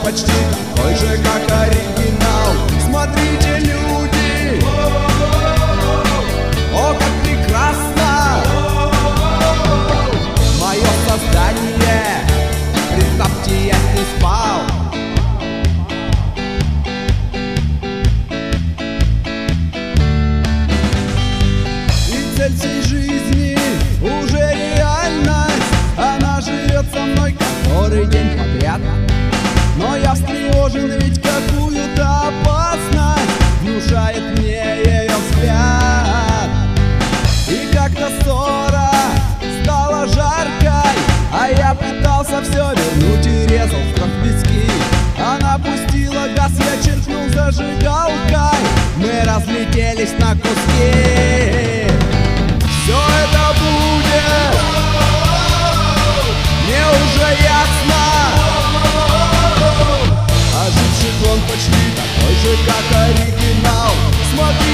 почти такой же, как оригинал. Смотрите, люди, о, как прекрасно мое создание. Представьте, я не спал. И цель всей жизни уже реальность. Она живет со мной который день подряд. Но я встревожен, ведь какую-то опасность внушает мне ее взгляд. И как-то ссора стала жаркой, а я пытался все вернуть и резал страх в виски. Она пустила газ, я черкнул зажигалкой. Мы разлетелись на куски. Все это будет, мне уже ясно. Оживший клон почти такой же, как оригинал. Смотри,